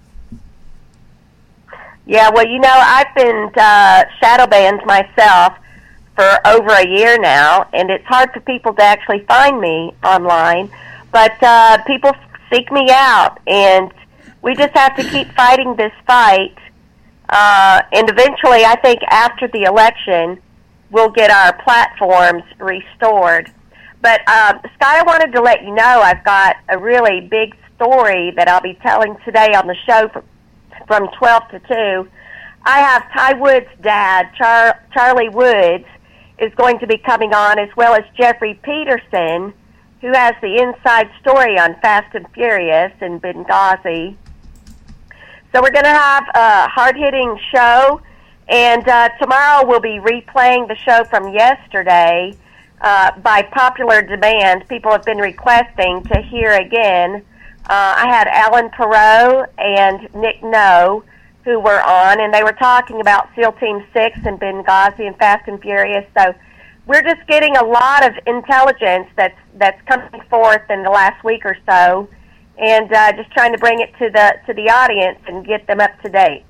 Yeah, well, you know, I've been uh, shadow banned myself for over a year now, and it's hard for people to actually find me online, but uh, people seek me out, and we just have to keep fighting this fight, uh, and eventually, I think after the election, we'll get our platforms restored. But, uh, Scott, I wanted to let you know I've got a really big story that I'll be telling today on the show from, from twelve to two. I have Ty Woods' dad, Char- Charlie Woods, is going to be coming on, as well as Jeffrey Peterson, who has the inside story on Fast and Furious in Benghazi. So we're going to have a hard-hitting show, and uh, tomorrow we'll be replaying the show from yesterday uh, by popular demand. People have been requesting to hear again. Uh, I had Alan Perot and Nick No, who were on, and they were talking about SEAL Team six and Benghazi and Fast and Furious. So we're just getting a lot of intelligence that's that's coming forth in the last week or so, and uh, just trying to bring it to the to the audience and get them up to date.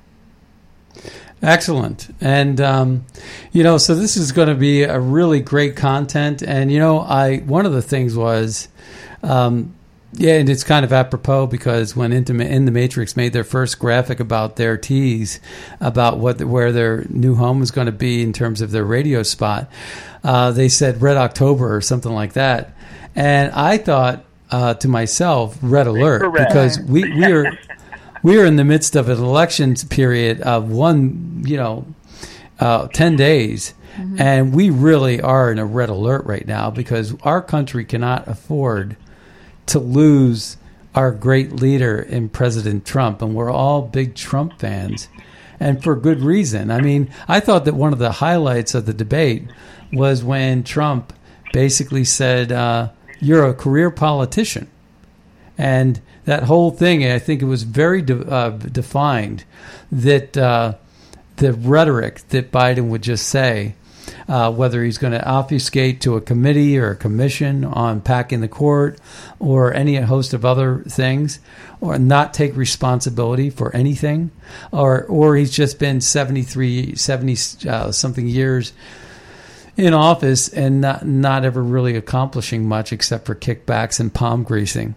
Excellent. And, um, you know, so this is going to be a really great content. And, you know, I one of the things was... Um, Yeah, and it's kind of apropos because when In the Matrix made their first graphic about their tease, about what where their new home was going to be in terms of their radio spot, uh, they said Red October or something like that. And I thought uh, to myself, Red Alert, because we, we are we are in the midst of an elections period of one, you know, uh, ten days. Mm-hmm. And we really are in a red alert right now because our country cannot afford to lose our great leader in President Trump, and we're all big Trump fans, and for good reason. I mean, I thought that one of the highlights of the debate was when Trump basically said, uh, you're a career politician. And that whole thing, I think it was very de- uh, defined that uh, the rhetoric that Biden would just say, uh, whether he's going to obfuscate to a committee or a commission on packing the court or any host of other things, or not take responsibility for anything, or or he's just been seventy-three, seventy uh, something years in office and not, not ever really accomplishing much except for kickbacks and palm greasing.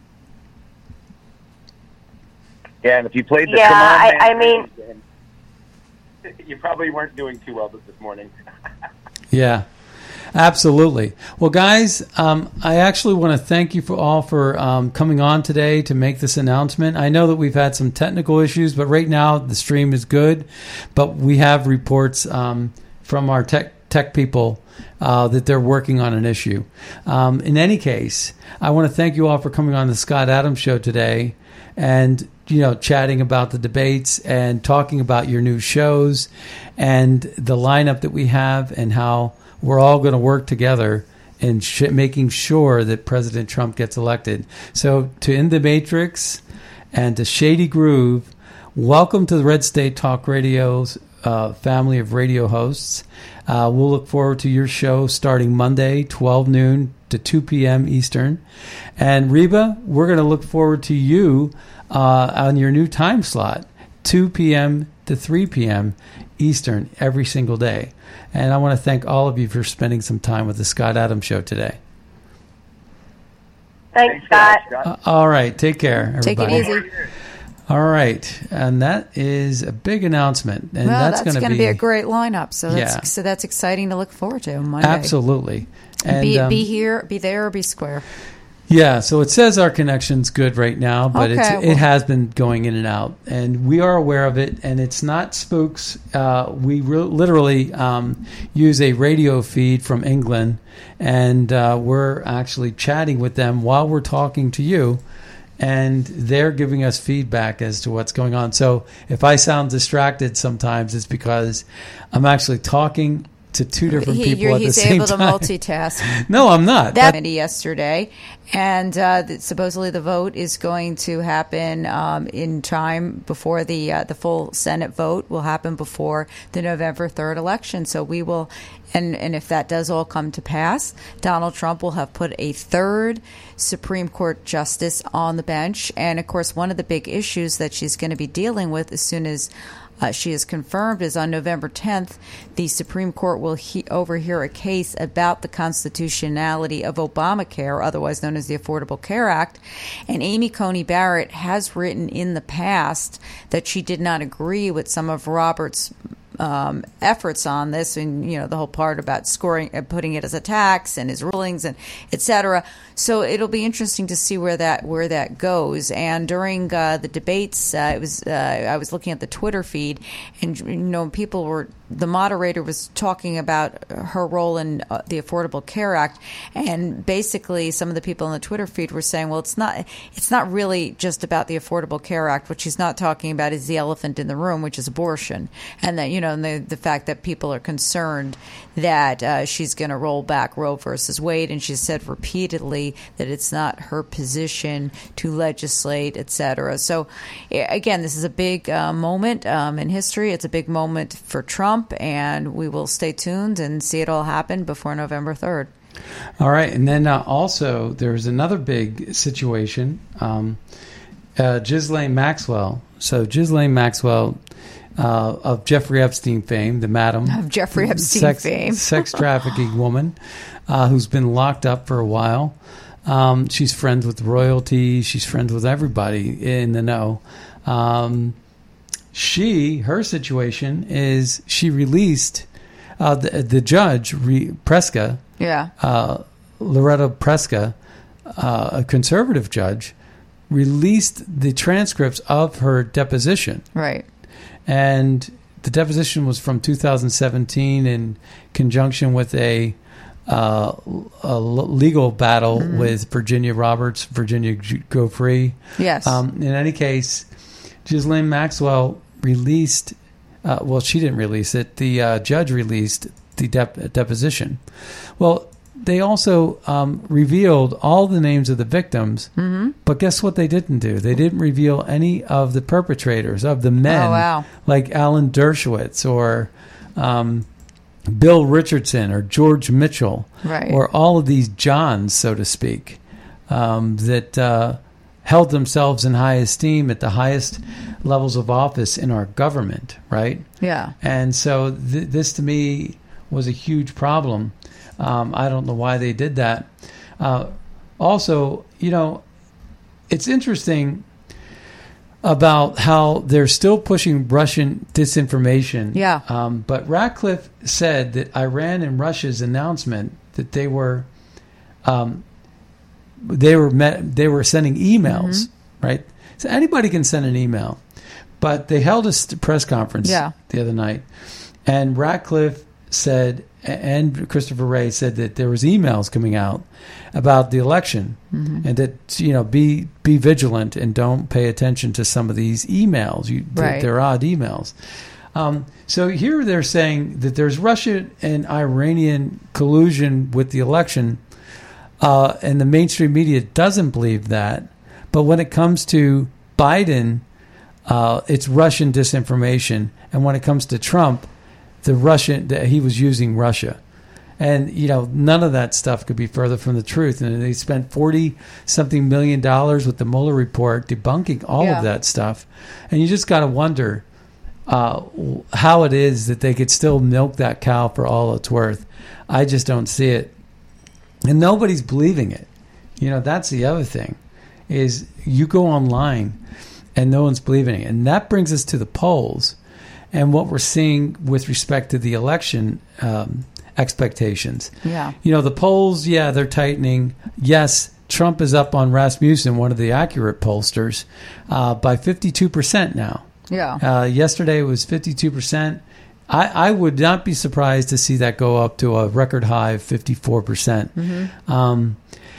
Yeah, and if you played the Yeah, Come On, I- Man I mean- game, you probably weren't doing too well this morning. Yeah, absolutely. Well, guys, um, I actually want to thank you for all for um, coming on today to make this announcement. I know that we've had some technical issues, but right now the stream is good. But we have reports um, from our tech tech people uh, that they're working on an issue. Um, in any case, I want to thank you all for coming on the Scott Adams Show today and, you know, chatting about the debates and talking about your new shows and the lineup that we have and how we're all going to work together in sh- making sure that President Trump gets elected. So to In the Matrix and to Shady Groove, welcome to the Red State Talk Radio's uh, family of radio hosts. Uh, we'll look forward to your show starting Monday, twelve noon to two p.m. Eastern. And Reba, we're going to look forward to you uh, on your new time slot, two p.m. to three p.m. Eastern every single day. And I want to thank all of you for spending some time with the Scott Adams Show today. Thanks, Scott. Uh, all right. Take care, everybody. Take it easy. All right. And that is a big announcement. And well, that's, that's going to be, be a great lineup. So that's, Yeah. so that's exciting to look forward to on Monday. Absolutely. And, be, um, be here, be there, or be square. Yeah, so it says our connection's good right now, but Okay, it's, well- it has been going in and out, and we are aware of it, and it's not spooks. Uh, we re- literally um, use a radio feed from England, and uh, we're actually chatting with them while we're talking to you, and they're giving us feedback as to what's going on. So if I sound distracted sometimes, it's because I'm actually talking to two different He, people you're, at the he's same able time. to multitask. No, I'm not. That That- committee yesterday, and uh, that supposedly the vote is going to happen um, in time before the uh, the full Senate vote will happen before the November third election. So we will, and and if that does all come to pass, Donald Trump will have put a third Supreme Court justice on the bench. And of course, one of the big issues that she's going to be dealing with as soon as Uh, she is confirmed is on November tenth, the Supreme Court will he- overhear a case about the constitutionality of Obamacare, otherwise known as the Affordable Care Act. And Amy Coney Barrett has written in the past that she did not agree with some of Roberts' Um, efforts on this, and you know the whole part about scoring, uh, putting it as a tax, and his rulings, and et cetera. So it'll be interesting to see where that where that goes. And during uh, the debates, uh, it was uh, I was looking at the Twitter feed, and you know people were the moderator was talking about her role in uh, the Affordable Care Act, and basically some of the people in the Twitter feed were saying, well, it's not it's not really just about the Affordable Care Act. What she's not talking about is the elephant in the room, which is abortion, and that you know. And the, the fact that people are concerned that uh, she's going to roll back Roe versus Wade, and she's said repeatedly that it's not her position to legislate, et cetera. So, again, this is a big uh, moment um, in history. It's a big moment for Trump, and we will stay tuned and see it all happen before November third. All right. And then uh, also there's another big situation. Um, uh, Ghislaine Maxwell. So Ghislaine Maxwell... Uh, of Jeffrey Epstein fame, the madam Of Jeffrey Epstein sex, fame. sex trafficking woman uh, who's been locked up for a while. Um, she's friends with royalty. She's friends with everybody in the know. Um, she, her situation is she released uh, the, the judge, Re, Preska, Yeah. uh, Loretta Preska, uh, a conservative judge, released the transcripts of her deposition. Right. And the deposition was from two thousand seventeen in conjunction with a, uh, a legal battle Mm-hmm. with Virginia Roberts, Virginia Go Free. Yes. Um, in any case, Ghislaine Maxwell released, uh, well, she didn't release it. The uh, judge released the dep- deposition. Well, they also um, revealed all the names of the victims. Mm-hmm. But guess what they didn't do? They didn't reveal any of the perpetrators, of the men, Oh, wow. like Alan Dershowitz or um, Bill Richardson or George Mitchell, Right. or all of these Johns, so to speak, um, that uh, held themselves in high esteem at the highest levels of office in our government, right? Yeah. And so th- this to me was a huge problem. Um, I don't know why they did that. Uh, also, you know, it's interesting about how they're still pushing Russian disinformation. Yeah. Um, but Ratcliffe said that Iran and Russia's announcement that they were um, they were met, they were sending emails, Mm-hmm. right? So anybody can send an email, but they held a st- press conference Yeah. the other night, and Ratcliffe said, and Christopher Wray said that there was emails coming out about the election, Mhm. and that, you know, be be vigilant and don't pay attention to some of these emails. You, they're, Right. they're odd emails. Um, so here they're saying that there's Russian and Iranian collusion with the election, uh, and the mainstream media doesn't believe that. But when it comes to Biden, uh, it's Russian disinformation, and when it comes to Trump, the Russian that he was using Russia, and you know none of that stuff could be further from the truth. And they spent forty something million dollars with the Mueller report debunking all Yeah. of that stuff, and you just got to wonder uh, how it is that they could still milk that cow for all it's worth. I just don't see it, and nobody's believing it. You know, that's the other thing, is you go online and no one's believing it, and that brings us to the polls. And what we're seeing with respect to the election um, expectations. Yeah. You know, the polls, yeah, they're tightening. Yes, Trump is up on Rasmussen, one of the accurate pollsters, uh, by fifty-two percent now. Yeah. Uh, yesterday it was fifty-two percent. I, I would not be surprised to see that go up to a record high of fifty-four percent. Mhm. Um,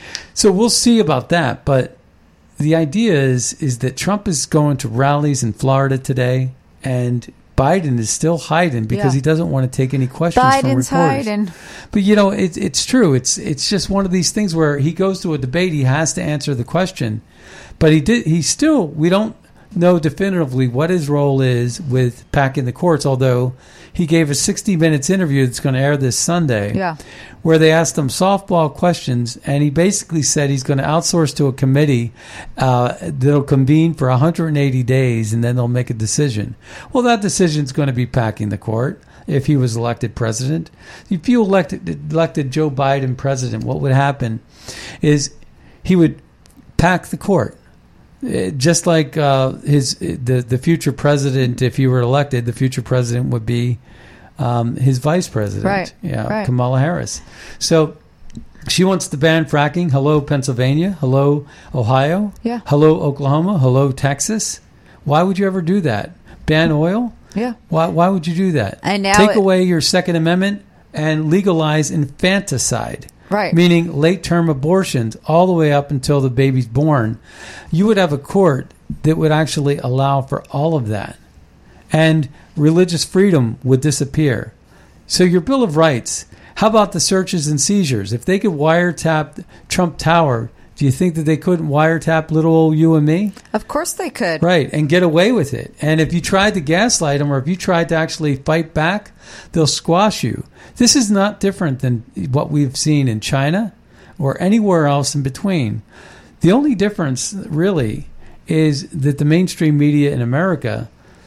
so we'll see about that. But the idea is is that Trump is going to rallies in Florida today, and Biden is still hiding because Yeah. he doesn't want to take any questions Biden's from reporters. hiding. But you know, it's it's true. It's it's just one of these things where he goes to a debate, he has to answer the question, but he did. He still we don't know definitively what his role is with packing the courts. Although he gave a sixty minutes interview that's going to air this Sunday, Yeah. where they asked him softball questions, and he basically said he's going to outsource to a committee uh, that'll convene for one hundred eighty days, and then they'll make a decision. Well, that decision is going to be packing the court if he was elected president. If you elected, elected Joe Biden president, what would happen is he would pack the court. Uh, Just like uh, his the the future president, if he were elected, the future president would be um, his vice president, Right, yeah, right. Kamala Harris. So she wants to ban fracking. Hello, Pennsylvania. Hello, Ohio. Yeah. Hello, Oklahoma. Hello, Texas. Why would you ever do that? Ban oil? Yeah. Why? Why would you do that? And now take it- away your Second Amendment and legalize infanticide. Right. Meaning late-term abortions all the way up until the baby's born. You would have a court that would actually allow for all of that. And religious freedom would disappear. So your Bill of Rights, how about the searches and seizures? If they could wiretap Trump Tower, do you think that they couldn't wiretap little old you and me? Of course they could. Right, and get away with it. And if you tried to gaslight them, or if you tried to actually fight back, they'll squash you. This is not different than what we've seen in China or anywhere else in between. The only difference, really, is that the mainstream media in America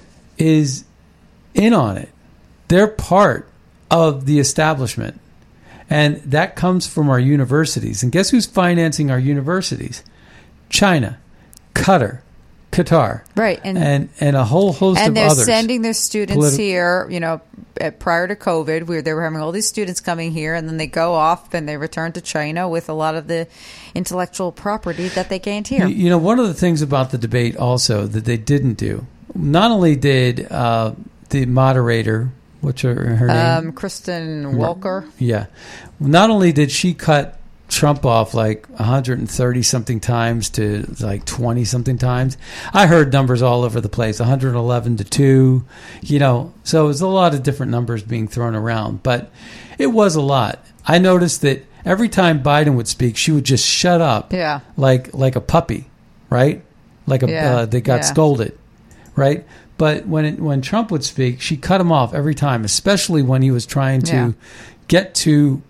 is in on it. They're part of the establishment. And that comes from our universities. And guess who's financing our universities? China, Qatar, Qatar, Right. And and and a whole host and of they're others. sending their students Politi- here, you know, at, prior to COVID, where they were having all these students coming here, and then they go off and they return to China with a lot of the intellectual property that they gained here. You, you know, one of the things about the debate also that they didn't do, not only did uh, the moderator, what's her, her name? Um, Kristen Walker. Yeah. Not only did she cut Trump off like one hundred thirty something times to like twenty something times. I heard numbers all over the place, one hundred eleven to two, you know, so it was a lot of different numbers being thrown around, but it was a lot. I noticed that every time Biden would speak, she would just shut up, Yeah. like like a puppy, right? Like a Yeah. uh, they got Yeah. scolded, right? But when it, when Trump would speak, she cut him off every time, especially when he was trying to Yeah. get to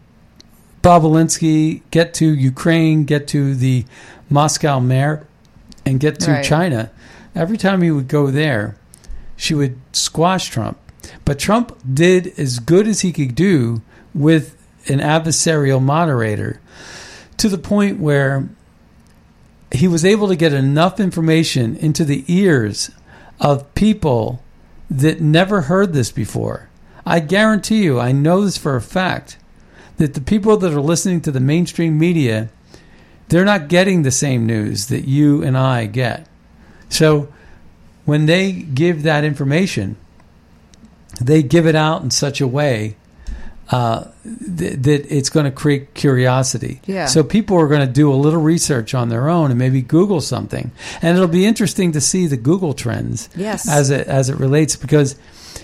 Bobulinski, get to Ukraine, get to the Moscow mayor, and get to Right. China. Every time he would go there, she would squash Trump. But Trump did as good as he could do with an adversarial moderator, to the point where he was able to get enough information into the ears of people that never heard this before. I guarantee you, I know this for a fact, that the people that are listening to the mainstream media, they're not getting the same news that you and I get. So when they give that information, they give it out in such a way uh, th- that it's going to create curiosity. Yeah. So people are going to do a little research on their own and maybe Google something, and it'll be interesting to see the Google trends Yes. as it as it relates, because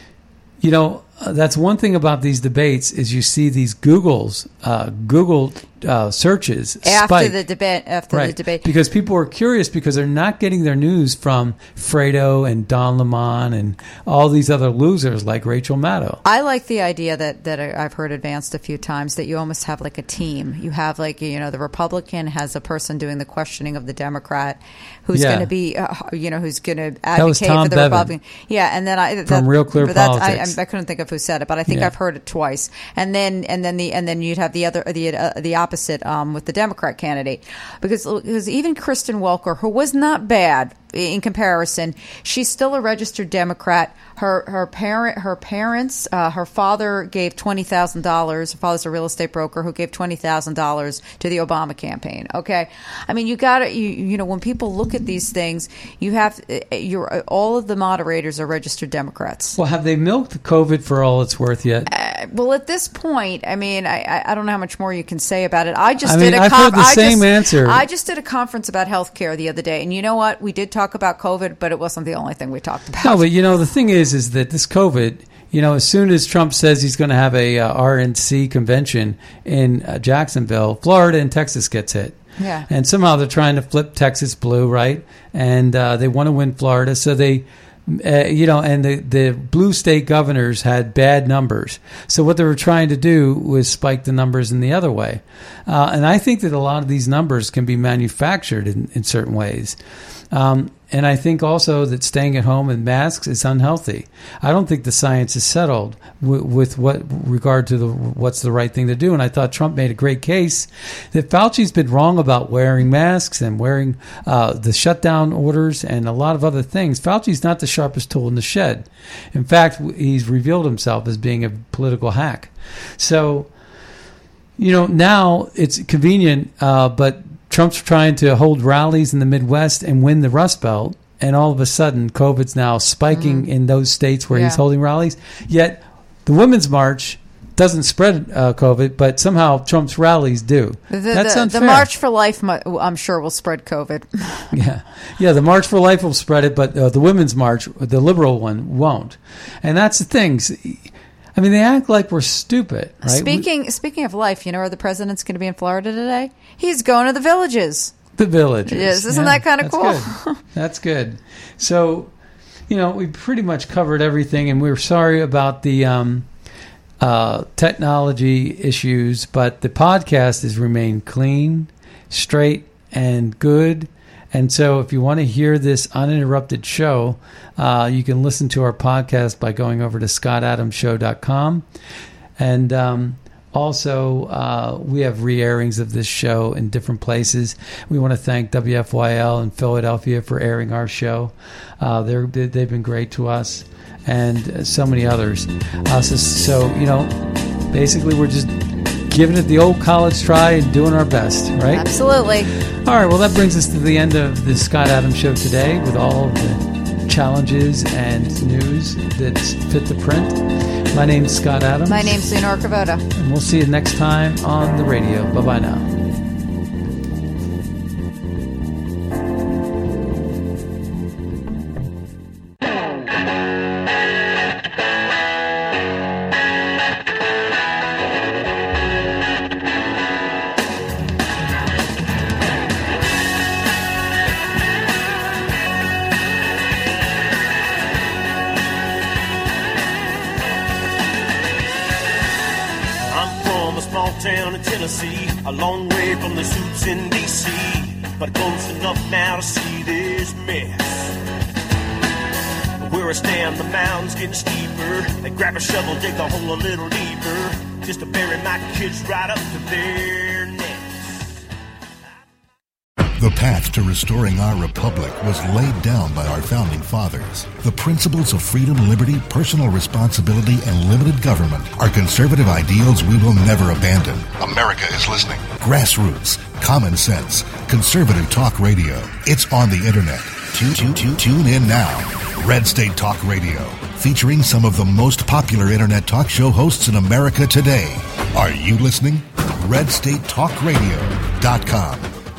you know uh, that's one thing about these debates is you see these Googles uh, Google uh, searches After spike. the debate, after Right. the debate, Because people are curious because they're not getting their news from Fredo and Don Lemon and all these other losers like Rachel Maddow. I like the idea that, that I- I've heard advanced a few times, that you almost have like a team. You have like, you know, the Republican has a person doing the questioning of the Democrat who's Yeah. going to be, uh, you know, who's going to That was advocate Tom for the Bevan. Republican. Yeah, and then I From Real Clear but that's- Politics. I, I, I couldn't think of who said it, but I think Yeah. I've heard it twice. And then and then the and then you'd have the other the uh, the opposite um, with the Democrat candidate, because because even Kristen Welker, who was not bad in comparison, she's still a registered Democrat. Her her parent her parents uh, her father gave twenty thousand dollars. Her father's a real estate broker who gave twenty thousand dollars to the Obama campaign. Okay, I mean you got to you you know when people look at these things, you have you're all of the moderators are registered Democrats. Well, have they milked COVID for all it's worth yet? Uh, well, at this point, I mean, I, I I don't know how much more you can say about it. I just I did mean, a I've con- heard the I same just, answer. I just did a conference about healthcare the other day, and you know what? We did talk about COVID, but it wasn't the only thing we talked about. No, but you know the thing is, is that this COVID, you know, as soon as Trump says he's going to have a uh, R N C convention in uh, Jacksonville, Florida and Texas gets hit. Yeah. And somehow they're trying to flip Texas blue, right? And uh, they want to win Florida, so they, uh, you know, and the the blue state governors had bad numbers. So what they were trying to do was spike the numbers in the other way. Uh, and I think that a lot of these numbers can be manufactured in, in certain ways. Um, and I think also that staying at home and masks is unhealthy. I don't think the science is settled w- with what regard to the what's the right thing to do. And I thought Trump made a great case that Fauci's been wrong about wearing masks and wearing uh, the shutdown orders and a lot of other things. Fauci's not the sharpest tool in the shed. In fact, he's revealed himself as being a political hack. So, you know, now it's convenient, uh, but Trump's trying to hold rallies in the Midwest and win the Rust Belt, and all of a sudden, COVID's now spiking mm. in those states where yeah. he's holding rallies. Yet, the Women's March doesn't spread uh, COVID, but somehow Trump's rallies do. The, That's the, unfair. the March for Life, I'm sure, will spread COVID. yeah, yeah. The March for Life will spread it, but uh, the Women's March, the liberal one, won't. And that's the thing. I mean, they act like we're stupid, right? Speaking we, speaking of life, you know where the president's going to be in Florida today? He's going to the Villages. The Villages. Yes, isn't yeah, that kind of cool? Good. That's good. So, you know, we pretty much covered everything, and we're sorry about the um, uh, technology issues, but the podcast has remained clean, straight, and good. And so if you want to hear this uninterrupted show, uh, you can listen to our podcast by going over to scott adams show dot com. And um, also, uh, we have re-airings of this show in different places. We want to thank W F Y L in Philadelphia for airing our show. Uh, they're, they've been great to us, and so many others. Uh, so, so, you know, basically we're just giving it the old college try and doing our best, right? Absolutely. All right, well, that brings us to the end of the Scott Adams Show today with all of the challenges and news that's fit to print. My name's Scott Adams. My name's Leonora Cavoda. And we'll see you next time on the radio. Bye-bye now. sound in Tennessee, a long way from the suits in D C, but close enough now to see this mess. Where I stand, the mountain's getting steeper. They grab a shovel, dig the hole a little deeper, just to bury my kids right up to their necks. The path to restoring our republic was laid down by our founding fathers. The principles of freedom, liberty, personal responsibility, and limited government are conservative ideals we will never abandon. America is listening. Grassroots, common sense, conservative talk radio. It's on the internet. Tune, tune, tune, tune in now. Red State Talk Radio, featuring some of the most popular internet talk show hosts in America today. Are you listening? red state talk radio dot com.